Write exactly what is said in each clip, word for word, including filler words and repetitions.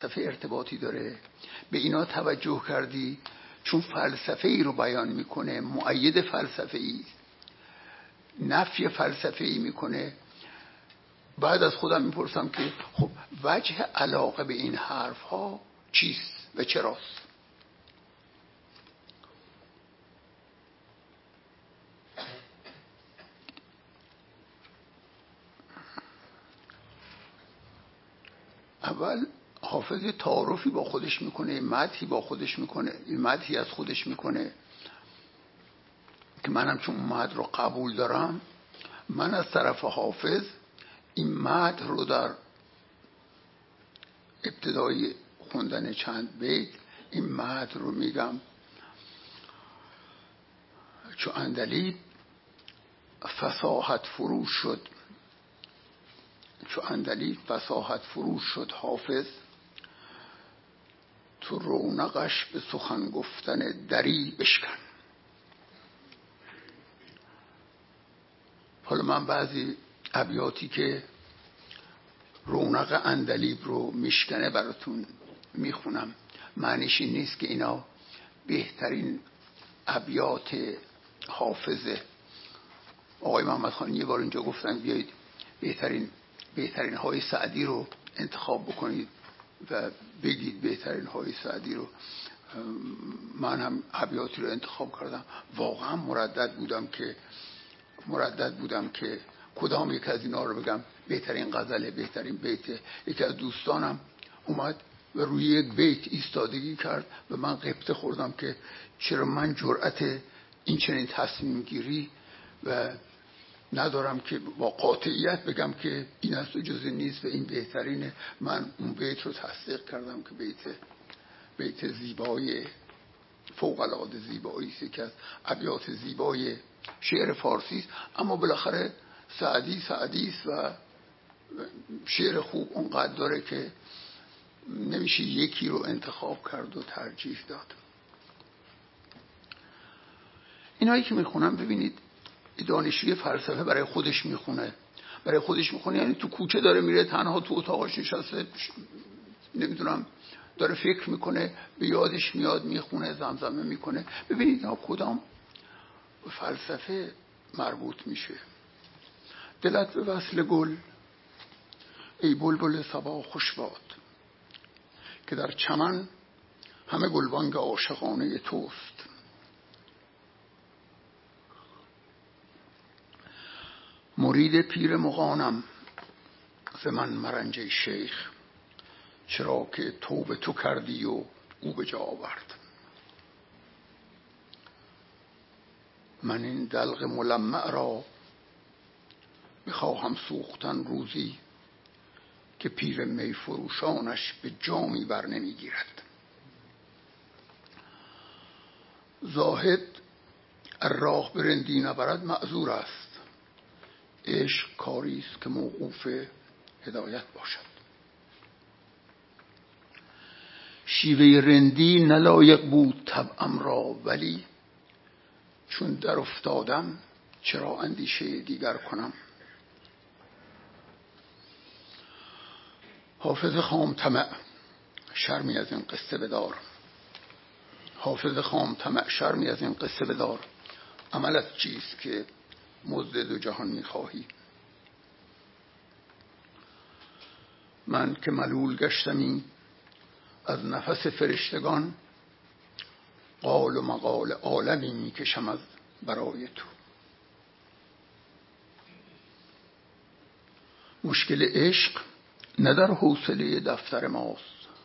فلسفه ارتباطی داره. به اینا توجه کردی چون فلسفه ای رو بیان میکنه، مؤید فلسفه ای، نفی فلسفه ای میکنه. بعد از خودم میپرسم که خب وجه علاقه به این حرف ها چیست و چراست؟ اول حافظ تعارفی با خودش میکنه، مدحی با خودش میکنه، مدحی از خودش میکنه که منم چون مدح رو قبول دارم، من از طرف حافظ این مدح رو در ابتدای خوندن چند بیت این مدح رو میگم: چو عندلیب فصاحت فروش شد، چو عندلیب فصاحت فروش شد حافظ، تو رونقش به سخن گفتن دری بشکن. حالا من بعضی ابیاتی که رونق عندلیب رو میشکنه براتون میخونم. معنیش این نیست که اینا بهترین ابیات حافظه. آقای محمد خان یه بار اینجا گفتن بیایید بهترین بهترین های سعدی رو انتخاب بکنید و بگید بهترین های سعدی رو. من هم ابیاتی رو انتخاب کردم، واقعا مردد بودم که مردد بودم که کدام یک از اینا رو بگم بهترین غزله، بهترین بیته. یکی از دوستانم اومد و روی یک بیت ایستادگی کرد و من غبطه خوردم که چرا من جرأت این چنین تصمیم گیری و ندارم که با قاطعیت بگم که این است و جز نیست و این بهترینه. من اون بیت رو تصدیق کردم که بیت بیت زیبای فوق العاده زیبایی است که از ابیات زیبای شعر فارسی است. اما بالاخره سعدی سعدی است و شعر خوب اونقدر داره که نمیشه یکی رو انتخاب کرد و ترجیح داد. اینایی که میخونم ببینید دانشجوی فلسفه برای خودش میخونه، برای خودش میخونه یعنی تو کوچه داره میره، تنها تو اتاقش نشسته، نمیدونم داره فکر میکنه، به یادش میاد میخونه، زمزمه میکنه. ببینید ها کدام فلسفه مربوط میشه. دلت به وصل گل ای بلبل صبا خوش باد، که در چمن همه گلبانگ عاشقانه توست. مرید پیر مغانم ز من مرنج شیخ، چرا که توبه تو کردی و او به جا آورد. من این دلق ملمع را میخواهم سوختن روزی، که پیر می فروشانش به جامی بر نمیگیرد. زاهد راه برندی نبرد معذور است، عشق کاری است که موقوف هدایت باشد. شیوه رندی نلایق بود طبعم را، ولی چون در افتادم چرا اندیشه دیگر کنم. حافظ خام طمع شرمی از این قصه بدار، حافظ خام طمع شرمی از این قصه بدار. عملت چیست که مزد دو جهان میخواهی؟ من که ملول گشتمی از نفس فرشتگان، قال و مقال عالمی میکشم از برای تو. مشکل عشق نه در حوصله دفتر ماست،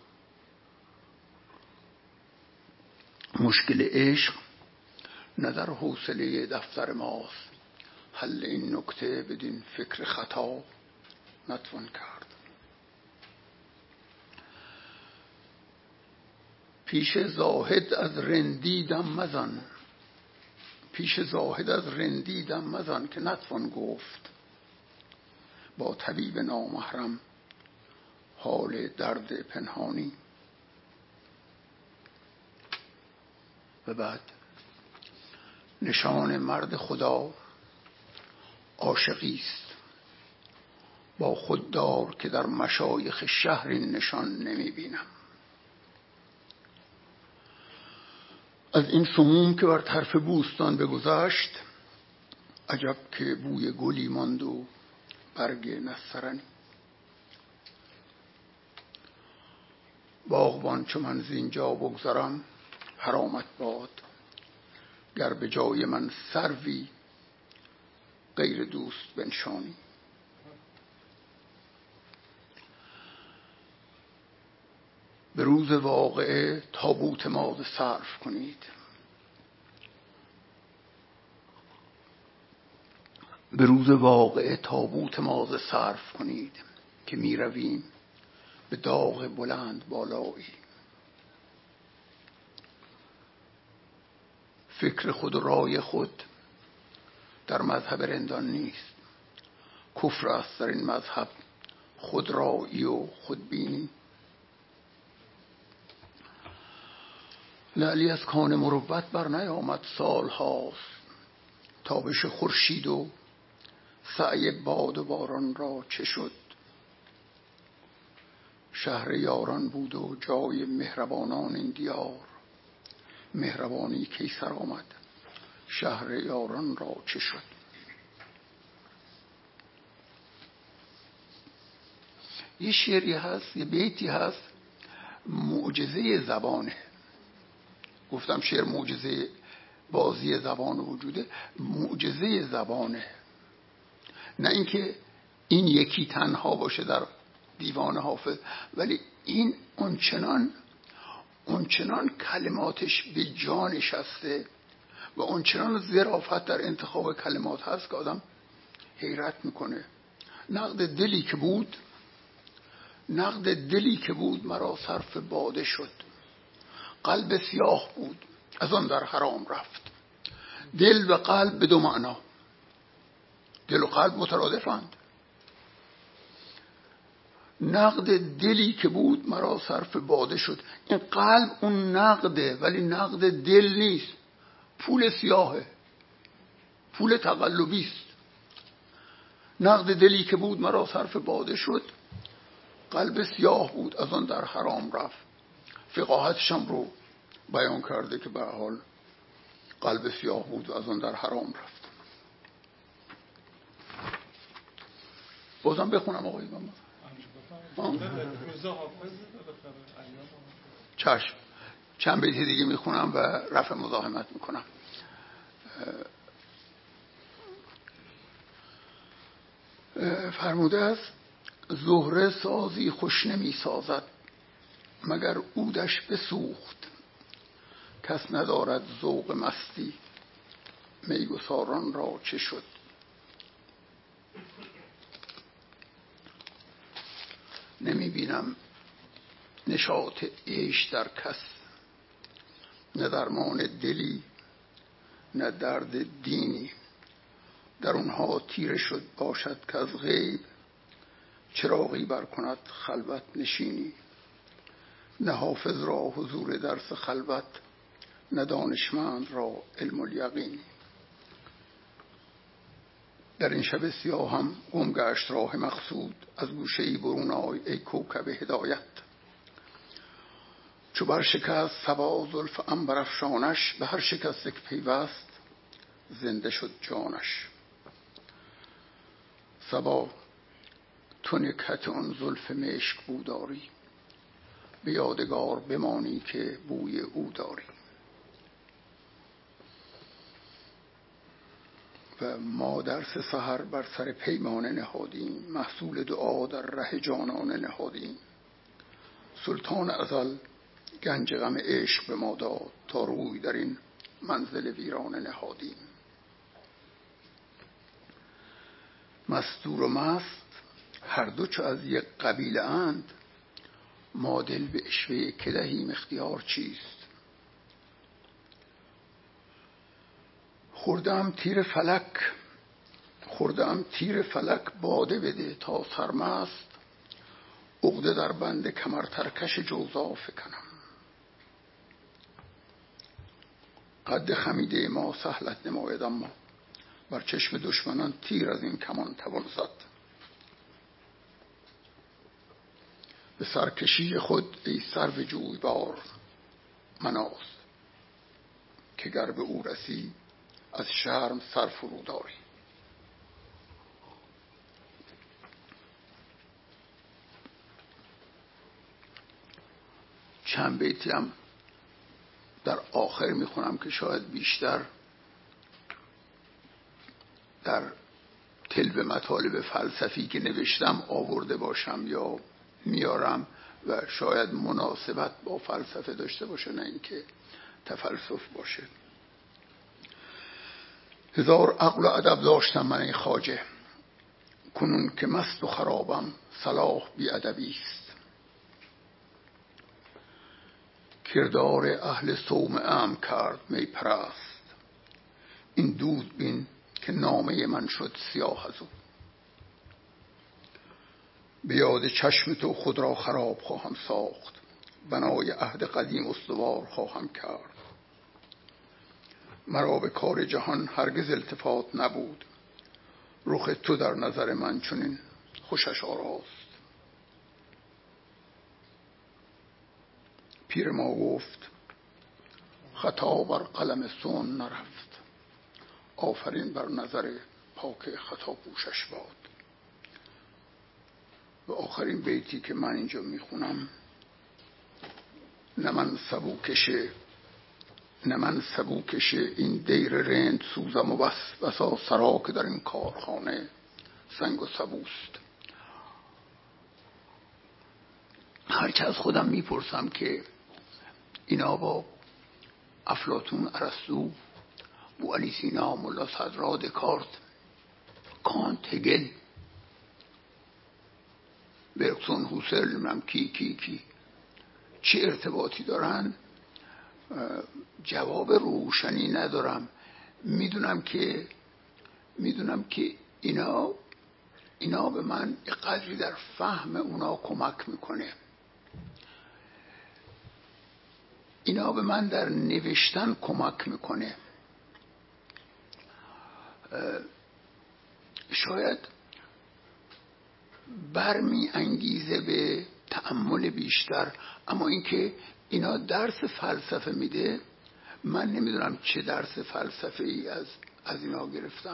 مشکل عشق نه در حوصله دفتر ماست. حل این نکته بدین فکر خطا نتوان کرد. پیش زاهد از رندی دم مزن، پیش زاهد از رندی دم مزن، که نتوان گفت با طبیب نامحرم حال درد پنهانی. و بعد نشان مرد خدا عاشقی است، با خود دار که در مشایخ شهر این نشان نمی بینم. از این سموم که بر طرف بوستان بگذشت، عجب که بوی گلی ماند و برگ نسترنی. باغبان چو من زینجا بگذرم، حرامت باد گر به جای من سروی غیر دوست بنشانی. به روز واقعه تابوت ماز صرف کنید، به روز واقعه تابوت ماز صرف کنید که می رویم به داغ بلند بالایی. فکر خود و رای خود در مذهب رندان نیست، کفر است در این مذهب خود رایی و خودبینی. لعلی از کان مروت بر نیامد سال هاست، تابش خورشید و سعی باد و باران را چه شد. شهر یاران بود و جای مهربانان این دیار، مهربانی کی سر آمد شهر یاران را چه شد. یه شعری هست، یه بیتی هست، معجزه زبانه. گفتم شعر معجزه بازی زبان وجوده، معجزه زبانه. نه اینکه این یکی تنها باشه در دیوان حافظ، ولی این اونچنان اونچنان کلماتش به جا نشسته و اونچنان ظرافت در انتخاب کلمات هست که آدم حیرت میکنه. نقد دلی که بود نقد دلی که بود مرا صرف باده شد. قلب سیاه بود از آن در حرام رفت. دل و قلب به دو معنا، دل و قلب مترادفند. نقد دلی که بود مرا صرف باده شد. این قلب اون نقده، ولی نقد دل نیست. پول سیاهه، پول تقلبی است. نقد دلی که بود مرا صرف باده شد، قلب سیاه بود از آن در حرام رفت. فقاهتش هم رو بیان کرده که به حال قلب سیاه بود و از آن در حرام رفت. بازم بخونم آقای امام. چشم، چند بیت دیگه میخونم و رفع مزاحمت میکنم. فرموده است زهره سازی خوش نمی سازد مگر عودش بسوخت. کس ندارد ذوق مستی میگساران را چه شد. نمی بینم نشاط عیش در کس، نه درمان دلی نه درد دینی. در اونها تیره شد باشد که از غیب، چراغی بر کند خلوت نشینی. نه حافظ را حضور درس خلوت، نه دانشمند را علم الیقینی. در این شب سیاه هم گم گشت راه مقصود، از گوشه‌ای برون آی ای کوکب هدایت. چو بر شکست صبا زلف عنبرافشانش، به هر شکست یک پیوست زنده شد جانش. صبا تو نکهت آن زلف مشک بو داری، به یادگار بمانی که بوی او داری. و ما درس سحر بر سر پیمانه نهادیم، محصول دعا در ره جانانه نهادیم. سلطان ازل گنج غم عشق به ما داد، تا روی در این منزل ویرانه نهادیم. مستور و مست هر دو چو از یک قبیله اند، ما دل به عشوه که دهیم اختیار چیست. خوردم تیر فلک خوردم تیر فلک باده بده، تا سرمست عقده در بند کمر ترکش جوزا فکنم. قد خمیده ما سهلت نماید، اما بر چشم دشمنان تیر از این کمان توان زد. به سرکشی خود ای سرو جویبار مناز، که گر به او رسی از شرم سر فرو داری. چند بیتی هم در آخر میخونم که شاید بیشتر در تلو مطالب فلسفی که نوشتم آورده باشم یا میارم و شاید مناسبت با فلسفه داشته باشه، نه اینکه تفلسف باشه. هزار عقل و ادب داشتم من ای خواجه، کنون که مست و خرابم صلاح بی ادبی است. کردار اهل صومعه ام کرد می پرست، این دود بین که نامه من شد سیاه از او. به یاد چشم تو خود را خراب خواهم ساخت، بنای عهد قدیم استوار خواهم کرد. مرا به کار جهان هرگز التفات نبود، رخ تو در نظر من چنین خوشش آراست. پیر ما گفت خطا بر قلم سون نرفت، آفرین بر نظر پاک خطا پوشش باد. و آخرین بیتی که من اینجا میخونم: نه من سبوکشه نه من سبوکشه این دیر رند سوزم و بس، بسا سرا که در این کارخانه سنگ و سبوست. هرچه از خودم میپرسم که اینا با افلاطون، ارسطو، بوعلی سینا، ملا صدرا، دکارت، کانت، هگل، برگسون، هوسرل، نمیم کی کی کی چه ارتباطی دارن، جواب روشنی ندارم. میدونم که میدونم که اینا اینا به من قدری در فهم اونا کمک میکنه، اینا به من در نوشتن کمک میکنه. شاید برمی انگیزه به تأمل بیشتر، اما اینکه اینا درس فلسفه میده، من نمیدونم چه درس فلسفه ای از از اینا گرفتم.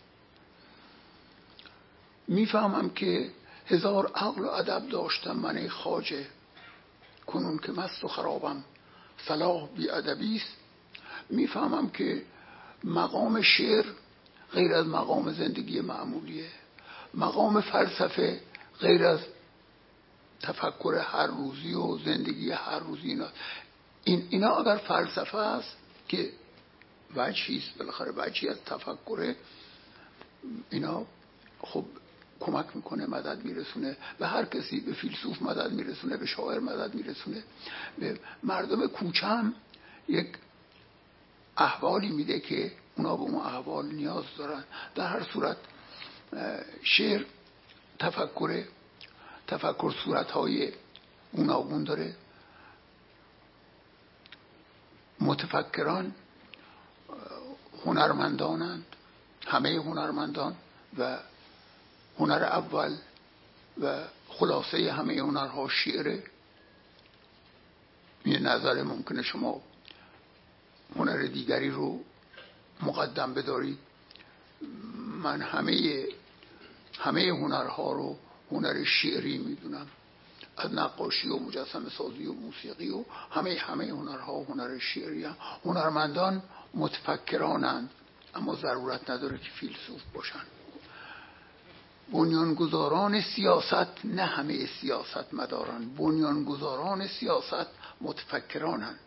میفهمم که هزار عقل و ادب داشتم من ای خواجه، کنون که مست و خرابم صلاح بی ادبی است. میفهمم که مقام شعر غیر از مقام زندگی معمولیه، مقام فلسفه غیر از تفکر هر روزی و زندگی هر روزی. اینا این اینا اگر فلسفه است که وجهی است، بالاخره وجهی از تفکر، اینا خب کمک میکنه، مدد میرسونه به هر کسی، به فیلسوف مدد میرسونه، به شاعر مدد میرسونه، به مردم کوچه هم یک احوالی میده که اونا به اون احوال نیاز دارن. در هر صورت شعر تفکر تفکر صورتهای گوناگون داره. متفکران هنرمندانند، همه هنرمندان، و هنر اول و خلاصه همه هنرها شعره. یه نظر ممکنه شما هنر دیگری رو مقدم بدارید، من همه همه هنرها رو هنر شعری میدونم، از نقاشی و مجسمه سازی و موسیقی و همه همه هنرها هنر شعری هم. هنرمندان متفکرانند، اما ضرورت نداره که فیلسوف باشن. بنیانگذاران سیاست نه همه سیاست مدارن، بنیانگذاران سیاست متفکرانند.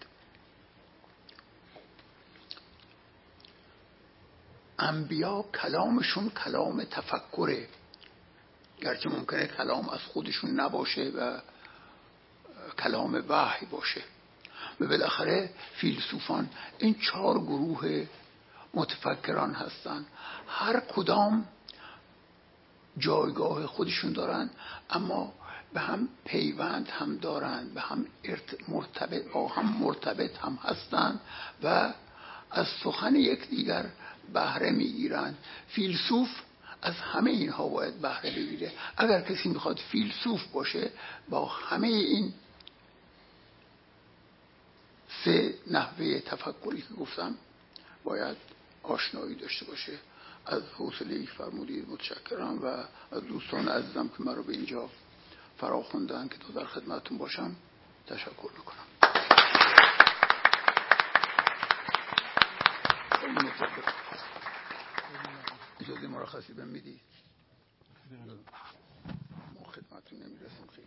انبیا کلامشون کلام تفکره، گرچه ممکنه کلام از خودشون نباشه و کلام وحی باشه. و بالاخره فیلسوفان این چهار گروه متفکران هستن، هر کدام جایگاه خودشون دارن، اما به هم پیوند هم دارن، به هم مرتبط با هم مرتبط هم هستن و از سخن یکدیگر بهره میگیرن. فیلسوف از همه اینها باید بهره بگیره. اگر کسی میخواد فیلسوف باشه با همه این سه نحوه تفکری که گفتم باید آشنایی داشته باشه. از حوصله‌ای فرمودید متشکرم و از دوستان عزیزم که من رو به اینجا فرا خوندن که تا در خدمتتون باشم تشکر میکنم. اجازه مرخصی بهم میدی؟ ما خدمتتون نمیرسیم خیلی.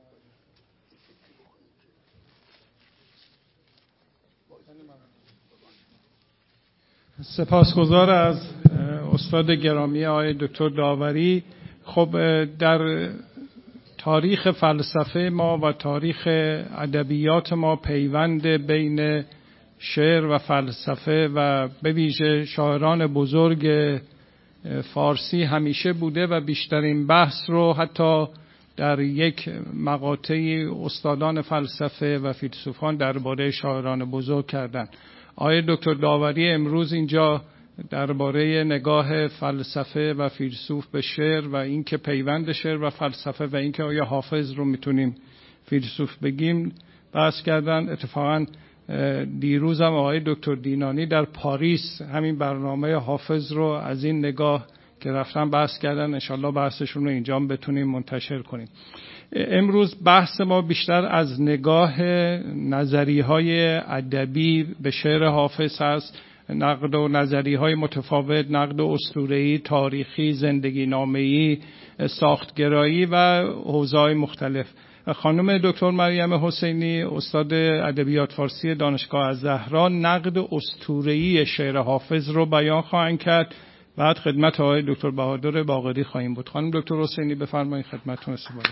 سپاسگزار از استاد گرامی آقای دکتر داوری. خب در تاریخ فلسفه ما و تاریخ ادبیات ما پیوند بین شعر و فلسفه و به ویژه شاعران بزرگ فارسی همیشه بوده و بیشترین بحث رو حتی در یک مقاطعی استادان فلسفه و فیلسوفان درباره شاعران بزرگ کردند. آقای دکتر داوری امروز اینجا درباره نگاه فلسفه و فیلسوف به شعر و اینکه پیوند شعر و فلسفه و اینکه آیا حافظ رو میتونیم فیلسوف بگیم بحث کردن. اتفاقا دیروز هم آقای دکتر دینانی در پاریس همین برنامه حافظ رو از این نگاه که رفتن بحث کردن. انشالله بحثشون رو اینجا بتونیم منتشر کنیم. امروز بحث ما بیشتر از نگاه نظریه‌های ادبی به شعر حافظ هست، نقد و نظریه‌های متفاوت، نقد اسطوره‌ای، تاریخی، زندگی نامه‌ای، ساختگرایی و حوزه‌های مختلف. خانم دکتر مریم حسینی استاد ادبیات فارسی دانشگاه الزهرا نقد اسطوره‌ای شعر حافظ رو بیان خواهند کرد. بعد خدمت آقای دکتر بهادر باقری خواهیم بود. خانم دکتر حسینی بفرمایید خدمتتون استفاده.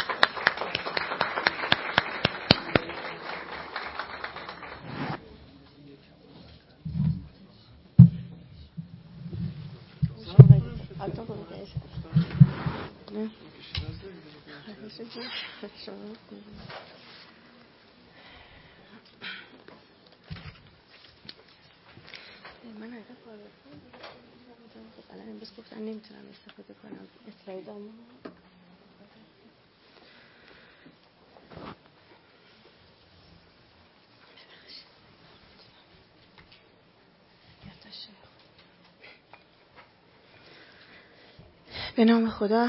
من الان امروز گفتن نمیتونم استفاده کنم اسلایدامو. به نام خدا.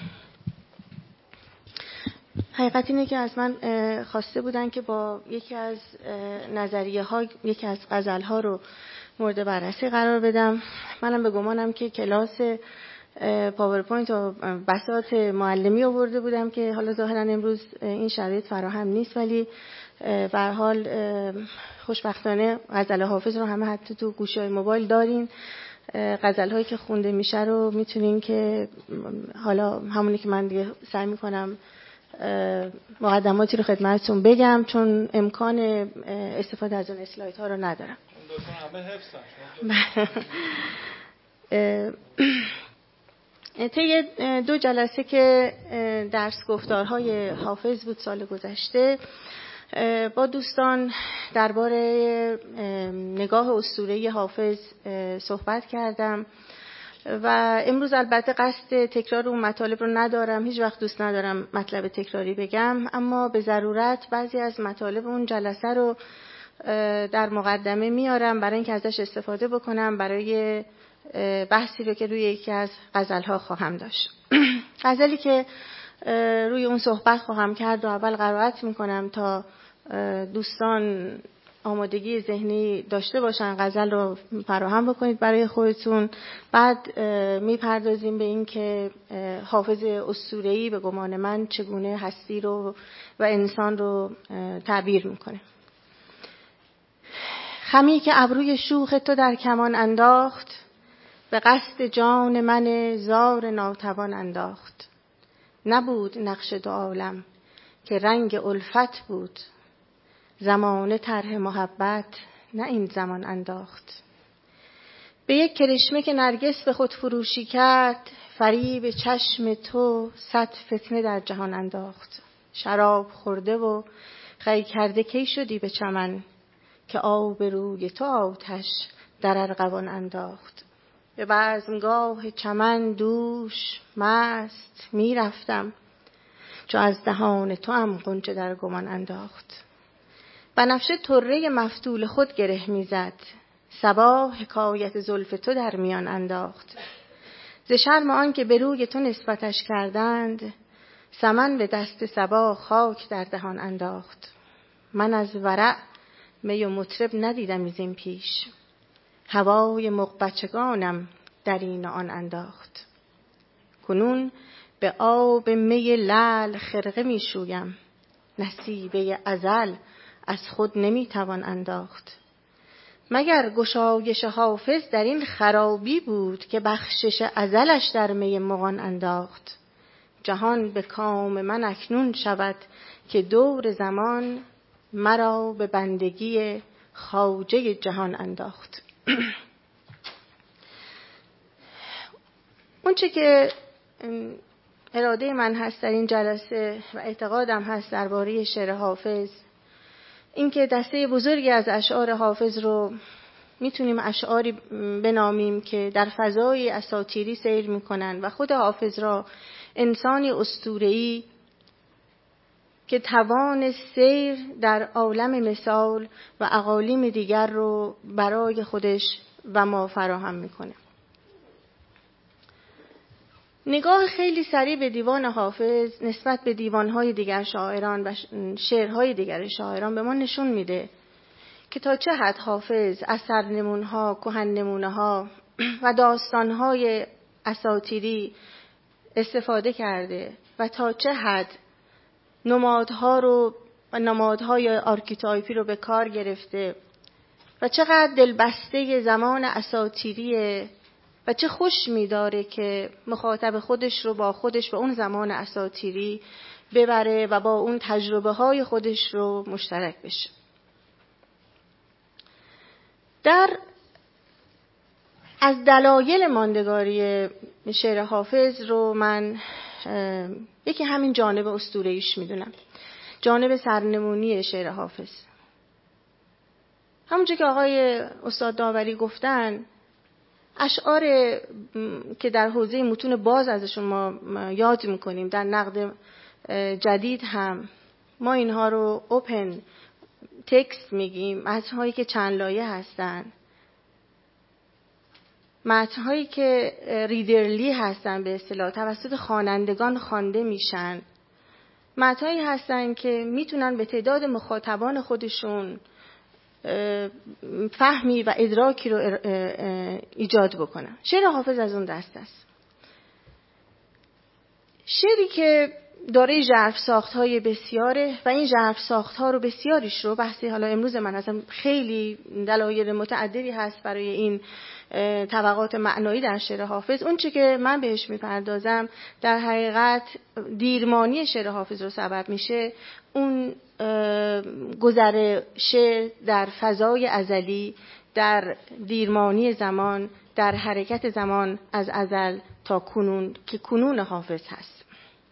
حقیقت اینه که از من خواسته بودن که با یکی از نظریه ها یکی از غزل ها رو مورد بررسی قرار بدم. منم به گمانم که کلاس پاورپوینت و بساط معلمی آورده بودم که حالا ظاهرا امروز این شرایط فراهم نیست، ولی به هر حال خوشبختانه غزل حافظ رو همه حتی تو گوشی‌های موبایل دارین. غزل هایی که خونده میشه رو میتونین که حالا همونی که من دیگه سعی میکنم مقدماتی رو خدمتتون بگم چون امکان استفاده از اون اسلاید ها رو ندارم. طی دو جلسه که درس گفتارهای حافظ بود سال گذشته با دوستان درباره نگاه اسطوره‌ای حافظ صحبت کردم و امروز البته قصد تکرار اون مطالب رو ندارم، هیچ وقت دوست ندارم مطلب تکراری بگم، اما به ضرورت بعضی از مطالب اون جلسه رو در مقدمه میارم برای اینکه ازش استفاده بکنم برای بحثی رو که روی یکی از غزل‌ها خواهم داشت. غزلی که روی اون صحبت خواهم کرد و اول قرائت میکنم تا دوستان آمادگی ذهنی داشته باشن غزل رو فراهم بکنید برای خودتون. بعد میپردازیم به این که حافظ اسطوره‌ای به گمان من چگونه هستی رو و انسان رو تعبیر میکنه. خمی که ابروی شوخ تو در کمان انداخت، به قصد جان من زار ناتوان انداخت. نبود نقش دو عالم که رنگ الفت بود، زمانه طرح محبت نه این زمان انداخت. به یک کرشمه که نرگس به خود فروشی کرد، فریب چشم تو صد فتنه در جهان انداخت. شراب خورده و خی کرده کی شدی به چمن، که آب روی تو آتش در ارغوان انداخت. به بزمگاه چمن دوش مست می رفتم، چو از دهان تو هم غنچه در گمان انداخت. بنفشه طره مفتول خود گره می زد، صبا حکایت زلف تو در میان انداخت. ز شرم آن که به روی تو نسبتش کردند، سمن به دست صبا خاک در دهان انداخت. من از ورع می و مطرب ندیدم از این پیش، هوای مغبچگانم در این و آن انداخت. کنون به آب می لعل خرقه می شویم، نصیبه ازل از خود نمی توان انداخت. مگر گشایش حافظ در این خرابی بود، که بخشش ازلش در می مغان انداخت. جهان به کام من اکنون شود، که دور زمان مرا به بندگی خواجه جهان انداخت. اون چه که اراده من هست در این جلسه و اعتقادم هست درباره شعر حافظ، این که دسته بزرگی از اشعار حافظ رو میتونیم اشعاری بنامیم که در فضای اساطیری سیر میکنن و خود حافظ را انسانی اسطوره‌ای که توان سیر در عالم مثال و اقالیم دیگر رو برای خودش و ما فراهم میکنه. نگاه خیلی سریع به دیوان حافظ نسبت به دیوانهای دیگر شاعران و شعرهای دیگر شاعران به ما نشون میده که تا چه حد حافظ از سرنمونها، کهن نمونه‌ها و داستانهای اساطیری استفاده کرده و تا چه حد نمادها رو و نمادهای آرکیتایپی رو به کار گرفته و چقدر دلبسته زمان اساطیریه و چه خوش می‌داره که مخاطب خودش رو با خودش به اون زمان اساطیری ببره و با اون تجربه‌های خودش رو مشترک بشه. در از دلایل ماندگاری شعر حافظ رو من یکی همین جانب اسطوره‌ایش میدونم، جانب سرنمونی شعر حافظ. همونجور که آقای استاد داوری گفتن، اشعار که در حوزه متون باز ازشون ما یاد میکنیم، در نقد جدید هم ما اینها رو اوپن تکست میگیم، متن‌هایی که چند لایه هستن، متن‌هایی که ریدرلی هستن به اصطلاح توسط خوانندگان خوانده میشن، متن‌هایی هستن که میتونن به تعداد مخاطبان خودشون فهمی و ادراکی رو ایجاد بکنن. شعر حافظ از اون دست است. شعری که داره ژرف ساخت‌های بسیاره و این ژرف ساخت‌ها رو بسیاریش رو بحثی حالا امروز من هستم، خیلی دلایل متعددی هست برای این طبقات معنایی در شعر حافظ. اون چه که من بهش میپردازم در حقیقت دیرمانی شعر حافظ رو سبب میشه، اون گذر شعر در فضای ازلی، در دیرمانی زمان، در حرکت زمان از ازل تا کنون که کنون حافظ هست.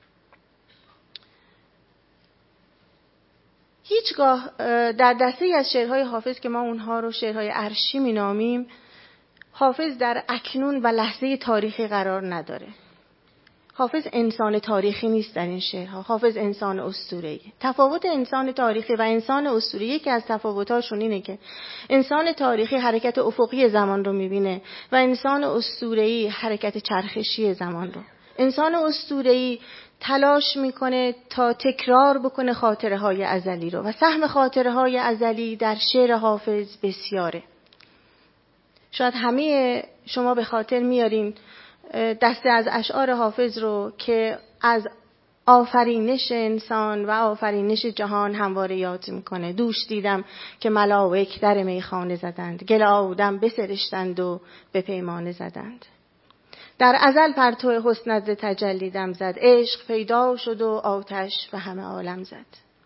هیچگاه در دسته از شعرهای حافظ که ما اونها رو شعرهای عرشی مینامیم، حافظ در اکنون و لحظه تاریخی قرار نداره. حافظ انسان تاریخی نیست در این شعرها، حافظ انسان اسطوره‌ای. تفاوت انسان تاریخی و انسان اسطوره‌ای یکی از تفاوت‌هاشون اینه که انسان تاریخی حرکت افقی زمان رو می‌بینه و انسان اسطوره‌ای حرکت چرخشی زمان رو. انسان اسطوره‌ای تلاش میکنه تا تکرار بکنه خاطره‌های ازلی رو و سهم خاطره‌های ازلی در شعر حافظ بسیاره. شاید همه شما به خاطر میارین دسته از اشعار حافظ رو که از آفرینش انسان و آفرینش جهان همواره یاد میکنه. دوش دیدم که ملائک در میخانه زدند، گل آدم بسرشتند و به پیمانه زدند. در ازل پرتو حسنت ز تجلی دم زد، عشق پیدا شد و آتش و همه عالم زد.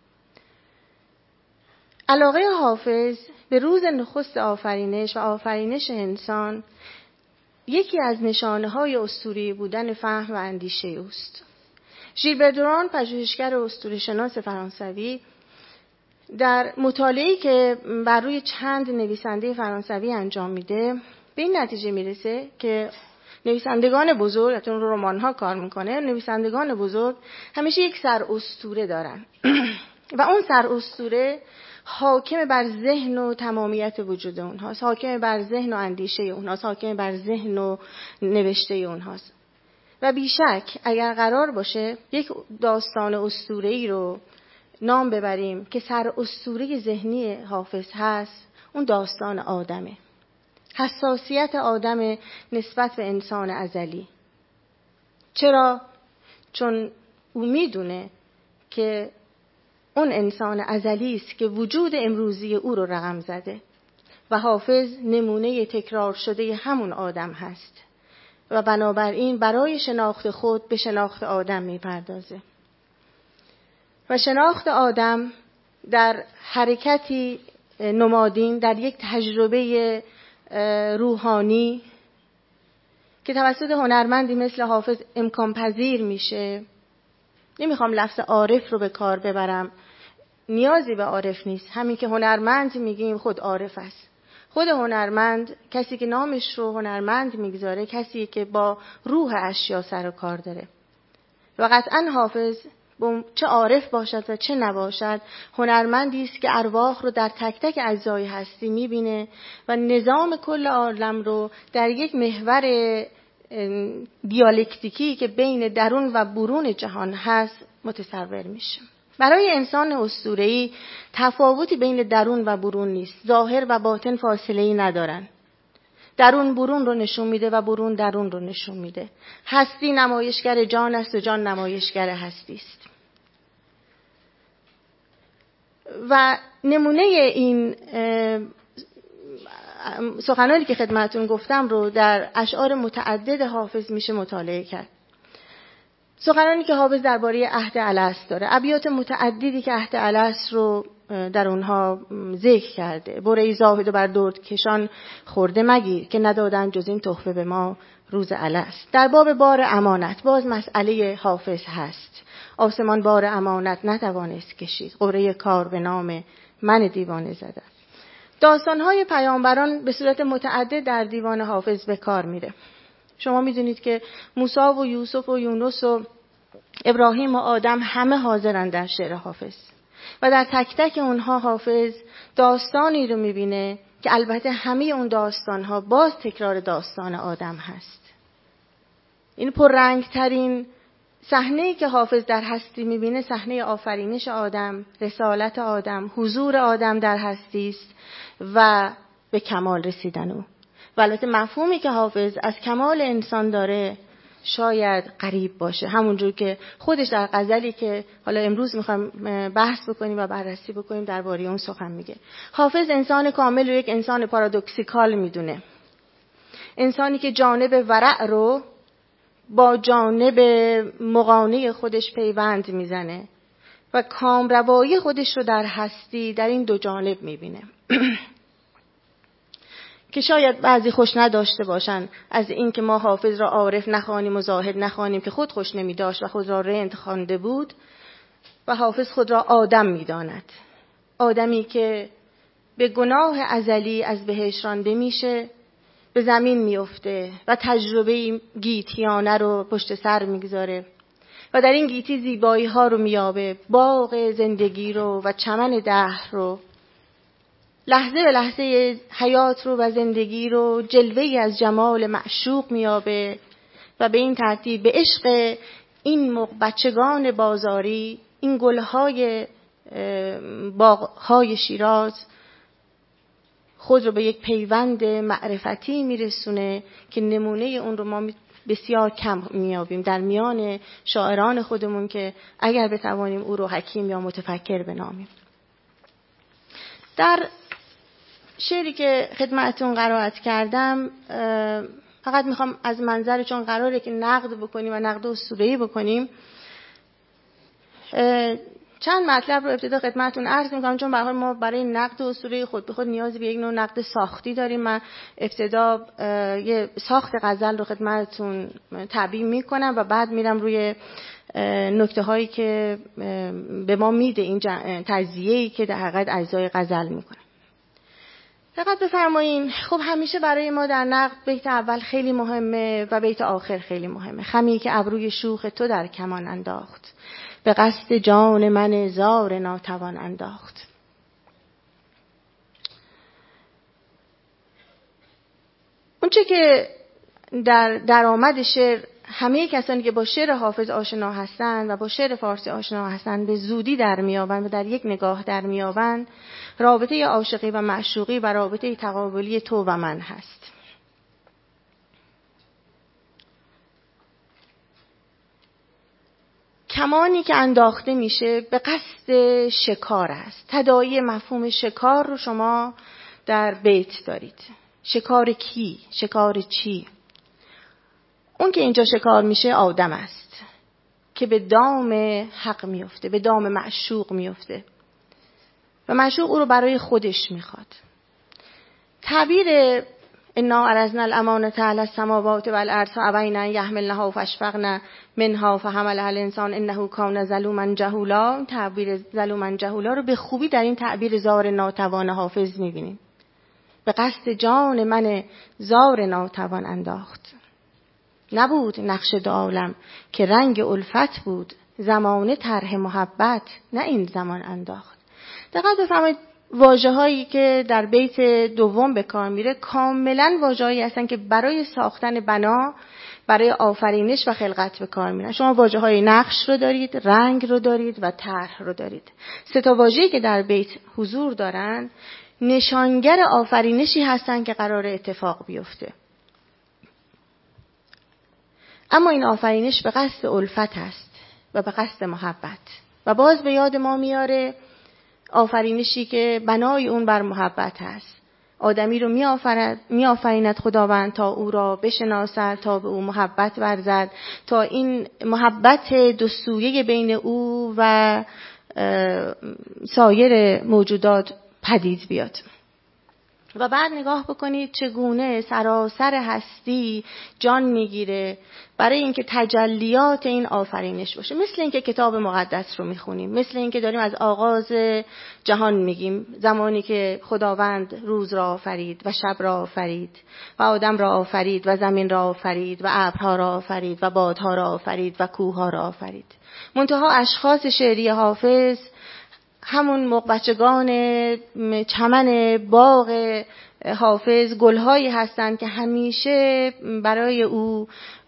علاقه حافظ به روز نخست آفرینش و آفرینش انسان یکی از نشانه‌های اسطوره‌ای بودن فهم و اندیشه اوست. ژیلبر دوران، پژوهشگر اسطوره‌شناس فرانسوی، در مطالعه‌ای که بر روی چند نویسنده فرانسوی انجام میده، به این نتیجه میرسه که نویسندگان بزرگ، چون رو رمان ها کار میکنه، نویسندگان بزرگ همیشه یک سر اسطوره دارن و اون سر اسطوره حاکم بر ذهن و تمامیت وجود اونهاست، حاکم بر ذهن و اندیشه اونهاست، حاکم بر ذهن و نوشته اونهاست. و بیشک اگر قرار باشه یک داستان اسطوره‌ای رو نام ببریم که سر اسطوره ذهنی حافظ هست، اون داستان آدمه. حساسیت آدم نسبت به انسان ازلی. چرا؟ چون او میدونه که اون انسان ازلی است که وجود امروزی او رو رقم زده و حافظ نمونه تکرار شده همون آدم هست و بنابراین برای شناخت خود به شناخت آدم میپردازه. و شناخت آدم در حرکتی نمادین، در یک تجربه روحانی که توسط هنرمندی مثل حافظ امکان پذیر میشه. نمیخوام لفظ عارف رو به کار ببرم، نیازی به عارف نیست، همین که هنرمند میگیم خود عارف است. خود هنرمند، کسی که نامش رو هنرمند میگذاره، کسی که با روح اشیا سر و کار داره. و قطعا حافظ چه عارف باشد و چه نباشد، هنرمندی است که ارواح رو در تک تک اجزای هستی میبینه و نظام کل عالم رو در یک محور دیالکتیکی که بین درون و برون جهان هست متصور میشه. برای انسان اسطوره‌ای تفاوتی بین درون و برون نیست. ظاهر و باطن فاصله‌ای ندارن. درون برون رو نشون میده و برون درون رو نشون میده. هستی نمایشگر جان است و جان نمایشگر هستی است. و نمونه این سخنانی که خدمتتون گفتم رو در اشعار متعدد حافظ میشه مطالعه کرد. سخنانی که حافظ درباره عهد الست داره، ابیات متعددی که عهد الست رو در اونها ذکر کرده. بره زاهد و بر درد کشان خورده مگیر که ندادن جز این تحفه به ما روز الست. در باب بار امانت باز مسئله حافظ هست. آسمان بار امانت نتوانست کشید، قره کار به نام من دیوانه زدن. داستان‌های پیامبران به صورت متعدد در دیوان حافظ به کار میره. شما میدونید که موسی و یوسف و یونس و ابراهیم و آدم همه حاضرن در شعر حافظ و در تک تک اونها حافظ داستانی رو میبینه که البته همه اون داستانها باز تکرار داستان آدم هست. این پررنگ ترین صحنه‌ای که حافظ در هستی میبینه صحنه آفرینش آدم، رسالت آدم، حضور آدم در هستی است و به کمال رسیدن او. و البته مفهومی که حافظ از کمال انسان داره شاید غریب باشه، همونجور که خودش در غزلی که حالا امروز میخوایم بحث بکنیم و بررسی بکنیم درباره اون سخن میگه. حافظ انسان کامل رو یک انسان پارادوکسیکال میدونه، انسانی که جانب ورع رو با جانب مغانه خودش پیوند میزنه و کامروایی خودش رو در هستی در این دو جانب میبینه. که شاید بعضی خوش نداشته باشن از این که ما حافظ را عارف نخوانیم و زاهد نخوانیم که خود خوش نمی داشت و خود را رند خوانده بود و حافظ خود را آدم می داند. آدمی که به گناه ازلی از بهشت رانده میشه، به زمین میفته و تجربه گیتیانه رو پشت سر میگذاره و در این گیتی زیبایی ها رو میابه، باغ زندگی رو و چمن دهر رو، لحظه به لحظه حیات رو و زندگی رو جلوه‌ای از جمال معشوق میابه و به این ترتیب به عشق این بچگان بازاری، این گلهای باغهای شیراز خود رو به یک پیوند معرفتی میرسونه که نمونه اون رو ما بسیار کم میابیم در میان شاعران خودمون که اگر بتوانیم او رو حکیم یا متفکر بنامیم. در شعری که خدمتتون قرائت کردم فقط میخوام از منظر، چون قراره که نقد بکنیم و نقد اسطوره‌ای بکنیم، چند مطلب رو ابتدا خدمتتون عرض میکنم، چون به هر حال ما برای نقد اسطوره‌ای خود به خود نیازی به یک نوع نقد ساختی داریم. من ابتدا یه ساخت غزل رو خدمتتون تبیین میکنم و بعد میرم روی نکته هایی که به ما میده این تجزیه‌ای که در حقیقت اجزای غزل میکنه. دقت بفرمایین. خب همیشه برای ما در نقد بیت اول خیلی مهمه و بیت آخر خیلی مهمه. خمی که ابروی شوخ تو در کمان انداخت، به قصد جان من زار ناتوان انداخت. اونچه که در درآمد شعر همه کسانی که با شعر حافظ آشنا هستند و با شعر فارسی آشنا هستند به زودی در میابند و در یک نگاه در میابند رابطه عاشقی و معشوقی و رابطه تقابلی تو و من هست. کمانی که انداخته میشه به قصد شکار است. تداعی مفهوم شکار رو شما در بیت دارید. شکار کی؟ شکار چی؟ اون که اینجا شکار میشه آدم است که به دام حق میفته، به دام معشوق میفته و معشوق او رو برای خودش میخواد. تعبیر انا عرضنا الامانة علی السماوات والارض فابین ان یحملنها فاشفقن منها فحملها الانسان انه کان ظلوما جهولا، تعبیر ظلوما جهولا رو به خوبی در این تعبیر زار ناتوان حافظ میبینیم. به قصد جان من زار ناتوان انداخت. نبود نقش دو عالم که رنگ الفت بود، زمانه طرح محبت نه این زمان انداخت. دقت بفرمایید واژه‌هایی که در بیت دوم به کار میره کاملا واژه‌هایی هستن که برای ساختن بنا، برای آفرینش و خلقت به کار میرن. شما واژه‌های نقش رو دارید، رنگ رو دارید و طرح رو دارید. سه تا واژه‌ای که در بیت حضور دارن نشانگر آفرینشی هستن که قرار اتفاق بیفته. اما این آفرینش به قصد الفت است و به قصد محبت و باز به یاد ما میاره آفرینشی که بنای اون بر محبت است. آدمی رو میآفرد میآفریند خداوند تا او را بشناسد، تا به او محبت ورزد، تا این محبت دو سویه بین او و سایر موجودات پدید بیاد. و بعد نگاه بکنید چگونه سراسر هستی جان میگیره برای اینکه تجلیات این آفرینش باشه. مثل اینکه کتاب مقدس رو میخونیم، مثل اینکه داریم از آغاز جهان میگیم، زمانی که خداوند روز را آفرید و شب را آفرید و آدم را آفرید و زمین را آفرید و ابرها را آفرید و بادها را آفرید و کوهها را آفرید. منتها اشخاص شعری حافظ همون مغبچگان چمن باغ حافظ گلهایی هستند که همیشه برای او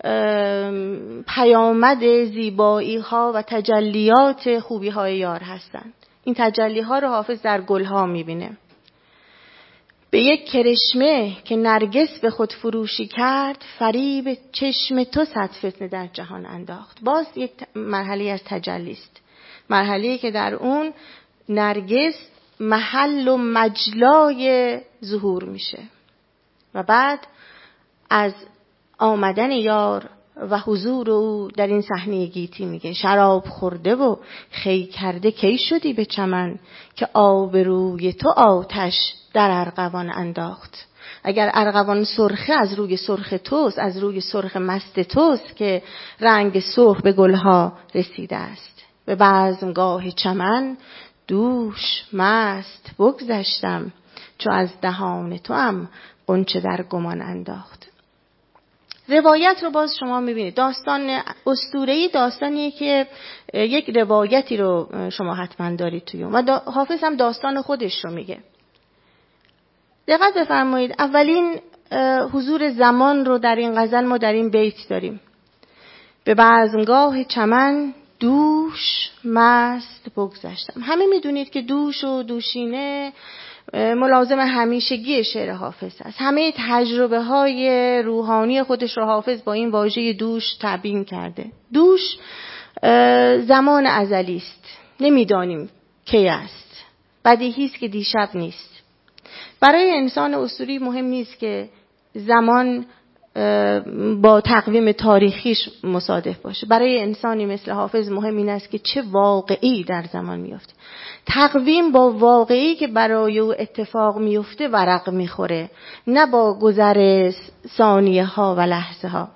پیامد زیبایی ها و تجلیات خوبی های یار هستند. این تجلی ها رو حافظ در گلها میبینه. به یک کرشمه که نرگس به خود فروشی کرد، فریب چشم تو صد فتنه در جهان انداخت. باز یک مرحله از تجلی است، مرحله‌ای که در اون نرگس محل و مجلای ظهور میشه و بعد از آمدن یار و حضور او در این صحنه گیتی میگه شراب خورده و خی کرده کی شدی به چمن، که آب روی تو آتش در ارغوان انداخت. اگر ارغوان سرخه از روی سرخ توست، از روی سرخ مست توست که رنگ سرخ به گلها رسیده است. به بزمگاه چمن دوش مست بگذشتم، چو از دهان تو ام غنچه در گمان انداخت. روایت رو باز شما میبینید، داستان اسطوره‌ای داستانیه که یک روایتی رو شما حتما دارید توی اون و حافظ هم داستان خودش رو میگه. دقت بفرمایید اولین حضور زمان رو در این غزل ما در این بیت داریم. به بزمگاه چمن دوش مست بگذشتم. همه میدونید که دوش و دوشینه ملازم همیشگی شعر حافظ است. همه تجربه های روحانی خودش رو حافظ با این واژه دوش تعبیر کرده. دوش زمان ازلی است، نمیدانیم کی است، بدیهی است که دیشب نیست. برای انسان اسطوری مهم نیست که زمان با تقویم تاریخیش مصادف باشه. برای انسانی مثل حافظ مهم این است که چه واقعی در زمان میفته. تقویم با واقعی که برای او اتفاق میفته ورق میخوره، نه با گذر ثانیه ها و لحظه ها.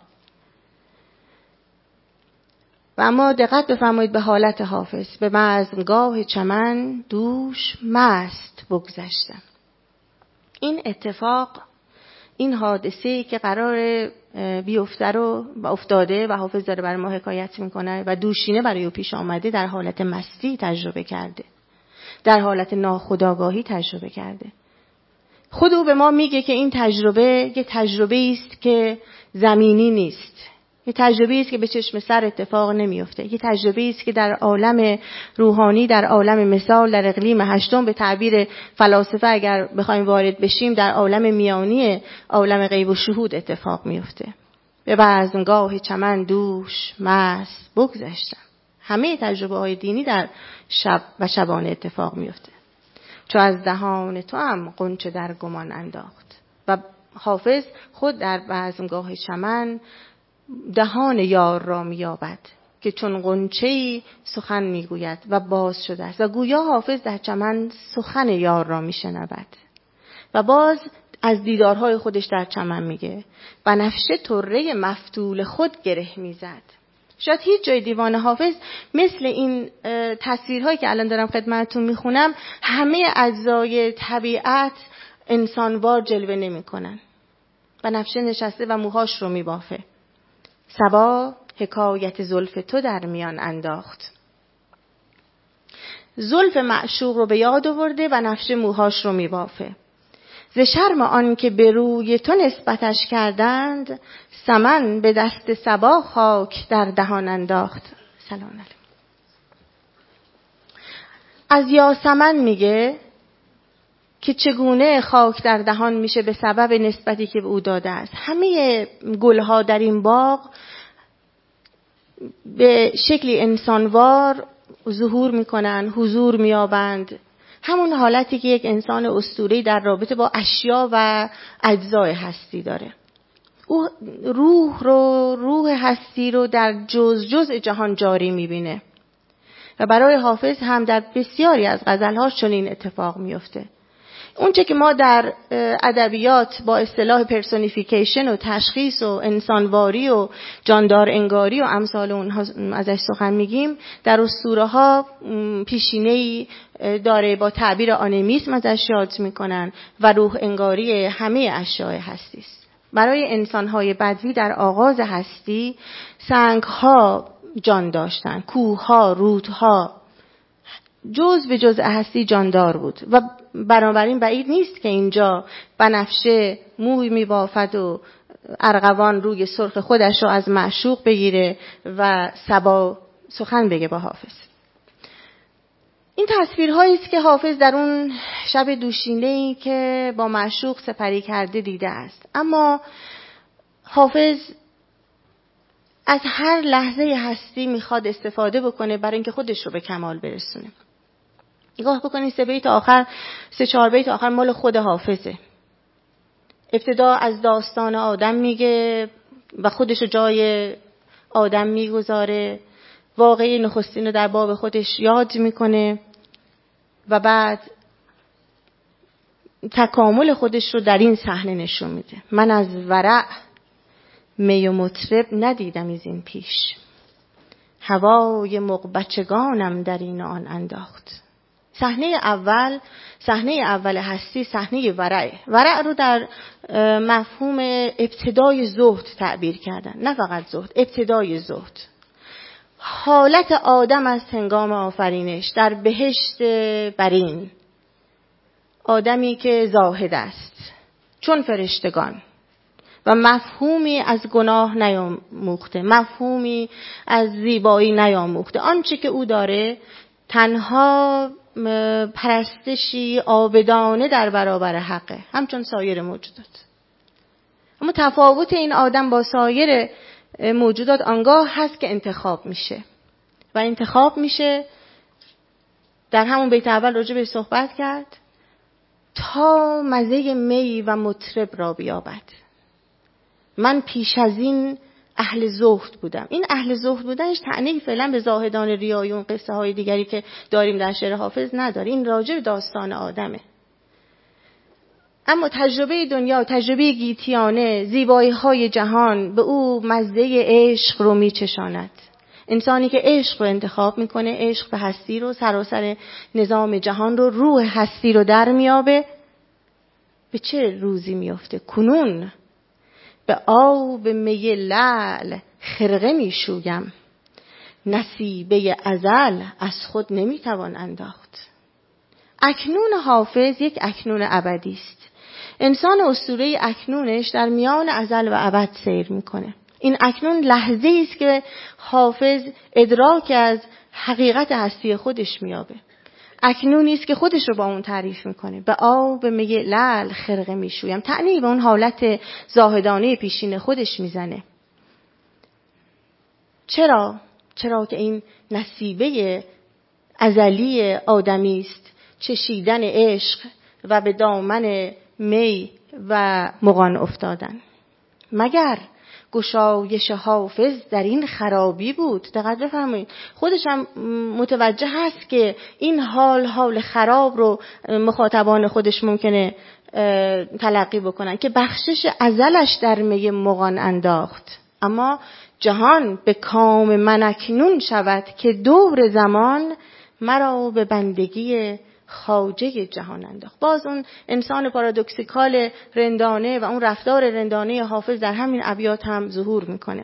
و اما دقت بفرمایید به حالت حافظ. به بزمگاه چمن دوش مست بگذشتم. این اتفاق، این حادثه‌ای که قرار بیفته رو و افتاده و حافظ داره برای ما حکایت میکنه و دوشینه برای او پیش آمده، در حالت مستی تجربه کرده، در حالت ناخودآگاهی تجربه کرده. خود او به ما میگه که این تجربه یه تجربه است که زمینی نیست، یه تجربه است که به چشم سر اتفاق نمیفته، یه تجربه است که در عالم روحانی، در عالم مثال، در اقلیم هشتم، به تعبیر فلاسفه اگر بخوایم وارد بشیم، در عالم میانی، عالم غیب و شهود اتفاق میفته. به بزمگاه چمن دوش مست بگذشتم. همه تجربه های دینی در شب و شبانه اتفاق میفته. چو از دهان تو هم غنچه در گمان انداخت. و حافظ خود در بزمگاه چمن دهان یار را میابد که چون غنچه‌ای سخن میگوید و باز شده است و گویا حافظ در چمن سخن یار را میشنود و باز از دیدارهای خودش در چمن میگه. بنفشه طره مفتول خود گره میزد. شاید هیچ جای دیوان حافظ مثل این تصویرهایی که الان دارم خدمتتون میخونم همه اجزای طبیعت انسانوار جلوه نمیکنن. بنفشه نشسته و موهاش رو میبافه. صبا حکایت زلف تو در میان انداخت. زلف معشوق رو به یاد آورده و نفشه موهاش رو میبافه. ز شرم آن که به روی تو نسبتش کردند، سمن به دست صبا خاک در دهان انداخت. سلام علیکم. از یاسمن میگه که چگونه خاک در دهان میشه به سبب نسبتی که به او داده است. همه گلها در این باغ به شکلی انسانوار ظهور میکنن، حضور میابند. همون حالتی که یک انسان اسطوره‌ای در رابطه با اشیا و اجزای هستی داره. او روح رو، روح هستی رو در جز جز جهان جاری میبینه و برای حافظ هم در بسیاری از غزلهاش چنین اتفاق میفته. اونچه که ما در ادبیات با اصطلاح پرسونیفیکیشن و تشخیص و انسانواری و جاندار انگاری و امثال اونها ازش سخن میگیم، در اسطوره ها پیشینه‌ای داره، با تعبیر آنیمیسم ازش یاد میکنن و روح انگاری همه اشیاء هستی است. برای انسان‌های بدوی در آغاز هستی سنگ‌ها جان داشتن، کوه‌ها، رودها، جز به جز هستی جاندار بود و بنابراین بعید نیست که اینجا بنفشه موی میبافد و ارغوان روی سرخ خودش رو از معشوق بگیره و صبا سخن بگه با حافظ. این تصویرهایی است که حافظ در اون شب دوشینه‌ای که با معشوق سپری کرده دیده است. اما حافظ از هر لحظه هستی میخواد استفاده بکنه برای اینکه خودش رو به کمال برسونه. نگاه بکنید سه بیت آخر، سه چهار بیت آخر مال خود حافظه. ابتدا از داستان آدم میگه و خودش رو جای آدم میگذاره، واقعی نخستین رو در باب خودش یاد میکنه و بعد تکامل خودش رو در این صحنه نشون میده. من از ورع می و مطرب ندیدم از این پیش، هوای مغبچگانم در این آن انداخت. صحنه اول، صحنه اول هستی صحنه ورع. ورع رو در مفهوم ابتدای زهد تعبیر کردن، نه فقط زهد، ابتدای زهد. حالت آدم از هنگام آفرینش در بهشت برین، آدمی که زاهد است چون فرشتگان و مفهومی از گناه نیاموخته، مفهومی از زیبایی نیاموخته. آنچه که او داره تنها پرستشی عابدانه در برابر حقه، همچون سایر موجودات. اما تفاوت این آدم با سایر موجودات آنگاه هست که انتخاب میشه و انتخاب میشه، در همون بیت اول راجع به صحبت کرد، تا مزه می و مطرب را بیابد. من پیش از این اهل زهد بودم. این اهل زهد بودنش تعنی فعلا به زاهدان ریایی و قصه های دیگری که داریم در شعر حافظ نداره. این راجع به داستان آدمه. اما تجربه دنیا، تجربه گیتیانه، زیبایی های جهان به او مزه عشق رو میچشاند. انسانی که عشق رو انتخاب میکنه، عشق به هستی رو، سراسر نظام جهان رو، روح هستی رو در میابه به چه روزی میفته؟ کنون به آب می لعل خرقه میشویم، نصیبه ازل از خود نمیتوان انداخت. اکنون حافظ یک اکنون ابدی است. انسان اسطوره‌ای اکنونش در میان ازل و ابد سیر میکنه. این اکنون لحظه‌ای است که حافظ ادراک از حقیقت هستی خودش میابه. اکنونی است که خودش رو با اون تعریف میکنه. به آب می لعل خرقه میشویم، تعنی به اون حالت زاهدانه پیشین خودش میزنه. چرا؟ چرا که این نصیبه ازلی آدمی است، چشیدن عشق و به دامن می و مغان افتادن. مگر گشایش حافظ در این خرابی بود؟ دقت بفرمایید، خودش هم متوجه هست که این حال حال خراب رو مخاطبان خودش ممکنه تلقی بکنن که بخشش ازلش در می مغان انداخت. اما جهان به کام من اکنون شود که دور زمان مرا به بندگی خواجه جهان انداخت. باز اون انسان پارادوکسیکال رندانه و اون رفتار رندانه حافظ در همین ابیات هم ظهور میکنه.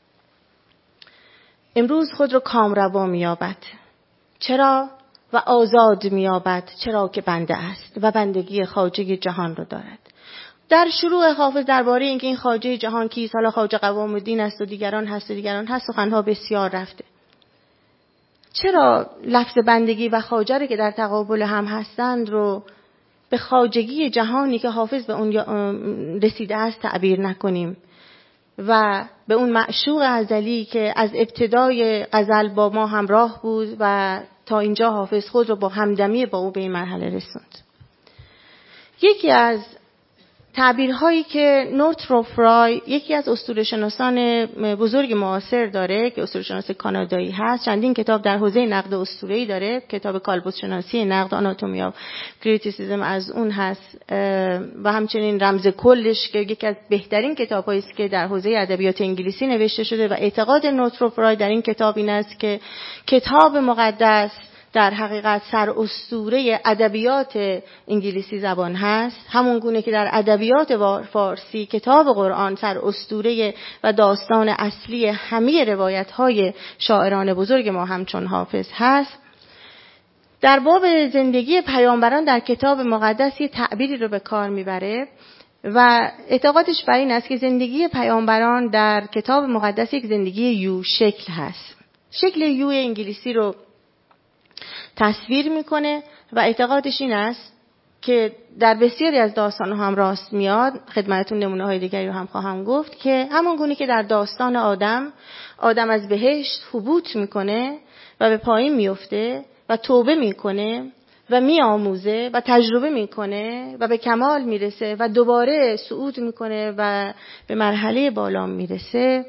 امروز خود رو کامروا میابد. چرا؟ و آزاد میابد. چرا که بنده است و بندگی خواجه جهان رو دارد. در شروع حافظ درباره اینکه این خواجه جهان کیست، حالا خواجه قوام الدین است و دیگران هست و دیگران هست، سخنها بسیار رفته. چرا لفظ بندگی و خواجه رو که در تقابل هم هستند رو به خواجگی جهانی که حافظ به اون رسیده است تعبیر نکنیم و به اون معشوق ازلی که از ابتدای غزل با ما همراه بود و تا اینجا حافظ خود رو با همدمی با او به این مرحله رسوند؟ یکی از تعبیرهایی که نورتروپ فرای، یکی از اسطوره‌شناسان بزرگ معاصر داره که اسطوره‌شناس کانادایی هست، چندین کتاب در حوزه نقد اسطوره‌ای داره. کتاب کالبوت شناسی نقد، آناتومی آف کریتیسیزم از اون هست و همچنین رمز کلش که یکی از بهترین کتاب‌هایی است که در حوزه ادبیات انگلیسی نوشته شده و اعتقاد نورتروپ فرای در این کتاب این است که کتاب مقدس در حقیقت سر اسطوره ادبیات انگلیسی زبان هست، همون گونه که در ادبیات فارسی کتاب قرآن سر اسطوره و داستان اصلی همه روایت‌های شاعران بزرگ ما همچون حافظ هست. در باب زندگی پیامبران در کتاب مقدس یه تعبیری رو به کار میبره و اعتقادش بر این است که زندگی پیامبران در کتاب مقدس یک زندگی یو شکل هست. شکل یو انگلیسی رو تصویر میکنه و اعتقادش این است که در بسیاری از داستان‌ها هم راست میاد. خدمتتون نمونه‌های دیگری رو هم خواهم گفت که همون گونه که در داستان آدم آدم از بهشت هبوط میکنه و به پایین میفته و توبه میکنه و میآموزه و تجربه میکنه و به کمال میرسه و دوباره صعود میکنه و به مرحله بالا میرسه،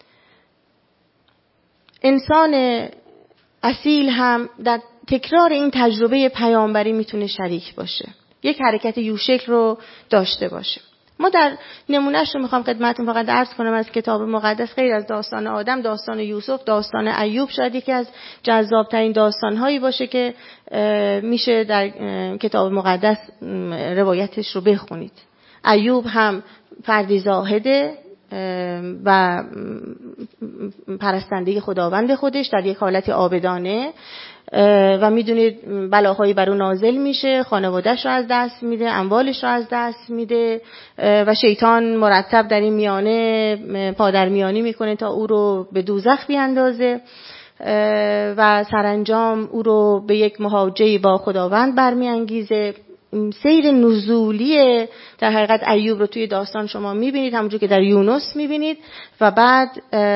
انسان اصیل هم در تکرار این تجربه پیامبری میتونه شریک باشه، یک حرکت یو شکل رو داشته باشه. ما در نمونهش رو میخوام خدمتتون فقط عرض کنم از کتاب مقدس. غیر از داستان آدم، داستان یوسف، داستان ایوب شاید یکی از جذابترین داستانهایی باشه که میشه در کتاب مقدس روایتش رو بخونید. ایوب هم فردی زاهده و پرستنده خداوند خودش در یک حالت عابدانه و میدونید بلاهایی بر اون نازل میشه، خانواده‌اش رو از دست میده، اموالش رو از دست میده و شیطان مرتب در این میانه پادرمیانی میکنه تا او رو به دوزخ بیاندازه و سرانجام او رو به یک محاجه با خداوند برمیانگیزه. سیر نزولی در حقیقت ایوب رو توی داستان شما میبینید، همونجور که در یونس میبینید و بعد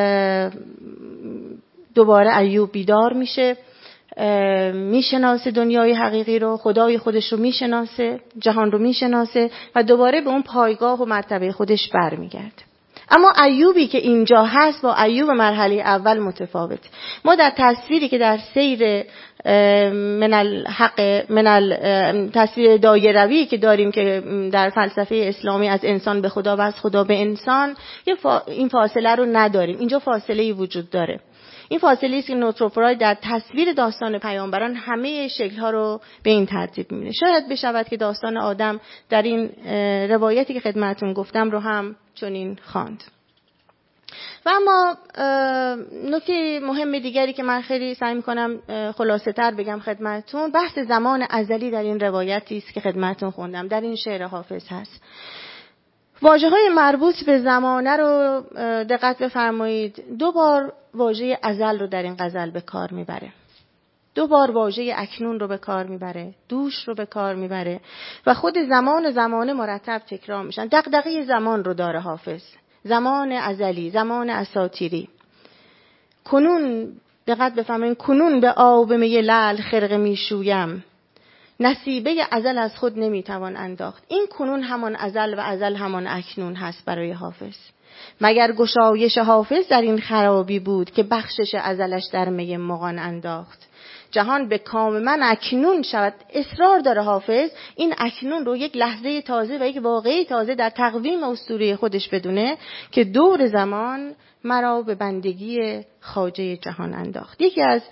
دوباره ایوب بیدار میشه، میشناسه دنیای حقیقی رو، خدای خودش رو میشناسه، جهان رو میشناسه و دوباره به اون پایگاه و مرتبه خودش برمیگرده. اما ایوبی که اینجا هست با ایوب مرحله اول متفاوت. ما در تصویری که در سیر من الحق من ال تصویر دایروی که داریم که در فلسفه اسلامی از انسان به خدا و از خدا به انسان، این فاصله رو نداریم. اینجا فاصله ای وجود داره. این فاصله است که نوتروپراید در تصویر داستان پیامبران همه شکل‌ها رو به این ترتیب می‌بینه. شاید بشود که داستان آدم در این روایتی که خدمتتون گفتم رو هم چنین خواند. و اما نکته مهم دیگری که من خیلی سعی می‌کنم خلاصه تر بگم خدمتتون، بحث زمان ازلی در این روایتی است که خدمتتون خوندم، در این شعر حافظ هست. واژه‌های مربوط به زمانه رو دقت بفرمایید. دو بار واژه ازل رو در این غزل به کار میبره. دو بار واژه اکنون رو به کار میبره، دوش رو به کار میبره و خود زمان و زمانه مرتب تکرار میشن. دغدغه زمان رو داره حافظ. زمان ازلی، زمان اساطیری. کنون دقت بفرمایید، کنون به آب می لعل خرقه میشویم، نصیبه ازل از خود نمیتوان انداخت. این کنون همان ازل و ازل همان اکنون هست برای حافظ. مگر گشایش حافظ در این خرابی بود که بخشش ازلش در می مغان انداخت. جهان به کام من اکنون شود. اصرار داره حافظ این اکنون رو یک لحظه تازه و یک واقعه تازه در تقویم اسطوره خودش بدونه که دور زمان مرا به بندگی خواجه جهان انداخت. یکی از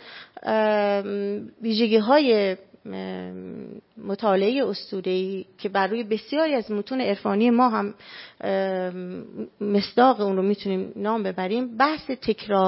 ویژگی‌های مطالعه اسطوره‌ای که بر روی بسیاری از متون عرفانی ما هم مصداق اون رو میتونیم نام ببریم، بحث تکرار